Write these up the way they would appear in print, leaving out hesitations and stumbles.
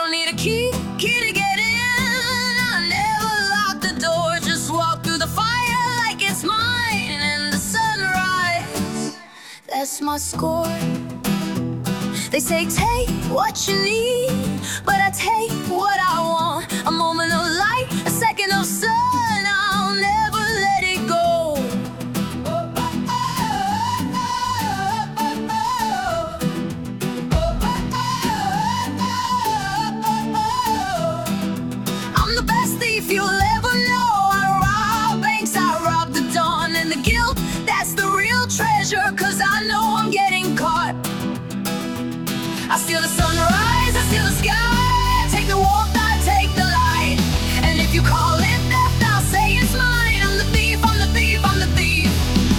don't need a key to get in. I never lock the door, just walk through the fire like it's mine. And the sunrise, that's my score. They say take what you need, but I take what I want. A moment of light, a second of sun, I'll never let it go. I'm the best thief you'll ever know. I rob banks, I rob the dawn. And the guilt, that's the real treasure, 'cause I know I'm getting caught. I steal the sunrise, I steal the sky. I take the warmth, I take the light. And if you call it theft, I'll say it's mine. I'm the thief, I'm the thief, I'm the thief.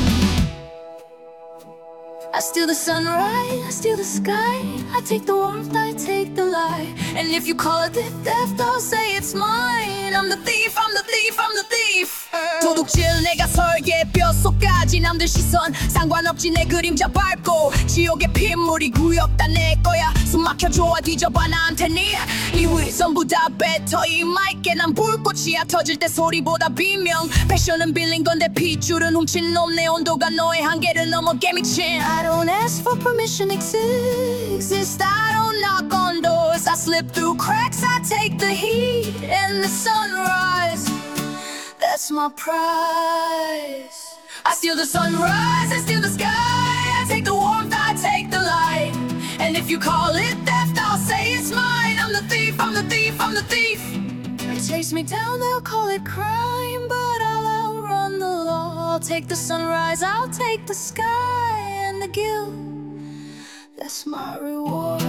I steal the sunrise, I steal the sky. I take the warmth, I take the light. And if you call it theft, I'll say it's mine. I'm the thief, I'm the thief, I'm the thief. 도둑질 내가 설계 뼛속까지 남들 시선 상관없지 내 그림자 밟고 지옥의 핏물이 구역다 내 거야. 숨 막혀 좋아 뒤져봐 나한텐 이 위선부 다 뱉어 이 마이크에 난 불꽃이야. 터질 때 소리보다 비명. 패션은 빌린 건데 핏줄은 훔친 놈. 내 온도가 너의 한계를 넘어 개미친. I don't ask for permission exist. I don't knock on doors. I slip through cracks. I take the heat and the sunrise, that's my prize. I steal the sunrise, I steal the sky. I take the warmth, I take the light. And if you call it theft, I'll say it's mine. I'm the thief, I'm the thief, I'm the thief. They chase me down, they'll call it crime, but I'll outrun the law. I'll take the sunrise, I'll take the sky. And the guilt, that's my reward.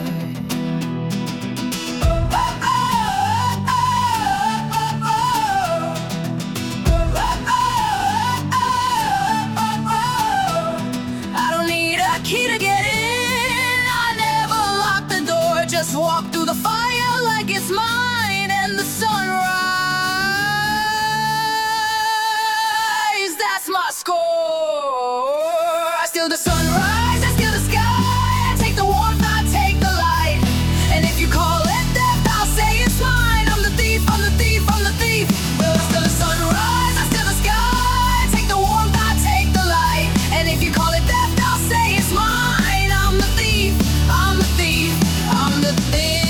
Key to get in, I never lock the door, just walk through the fire like it's mine. And the sunrise, that's my score. I steal the sunrise, I steal the sky. I take the warmth, I take the light. And if you call it theft, I'll say it's mine. I'm the thief, I'm the thief, I'm the thief. I steal the sunrise, I steal the sky. I take the warmth, I take the light. And if you call it theft, I'll say it's mine. I'm the thief, I'm the thief, I'm the thief.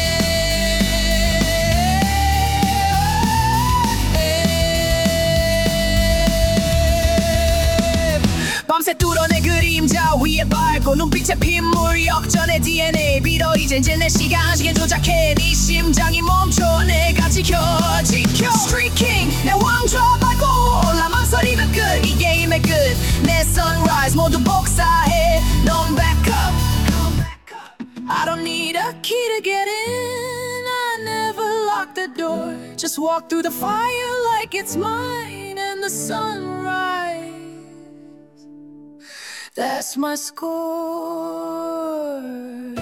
밤새 뚫어 내 그림자 위에 밟고 눈빛에 핏물 역전의 DNA 빌어 이제 내 시간 조작해. 네 심장이 멈춰 내가 지켜 Street King 내 왕좌 밟고 올라 망설이면 끝. 이 게임의 끝 내 sunrise 모두 복사해. 넌 back up, come back up. I don't need a key to get in. I never lock the door, just walk through the fire like it's mine. And the sunrise, that's my score.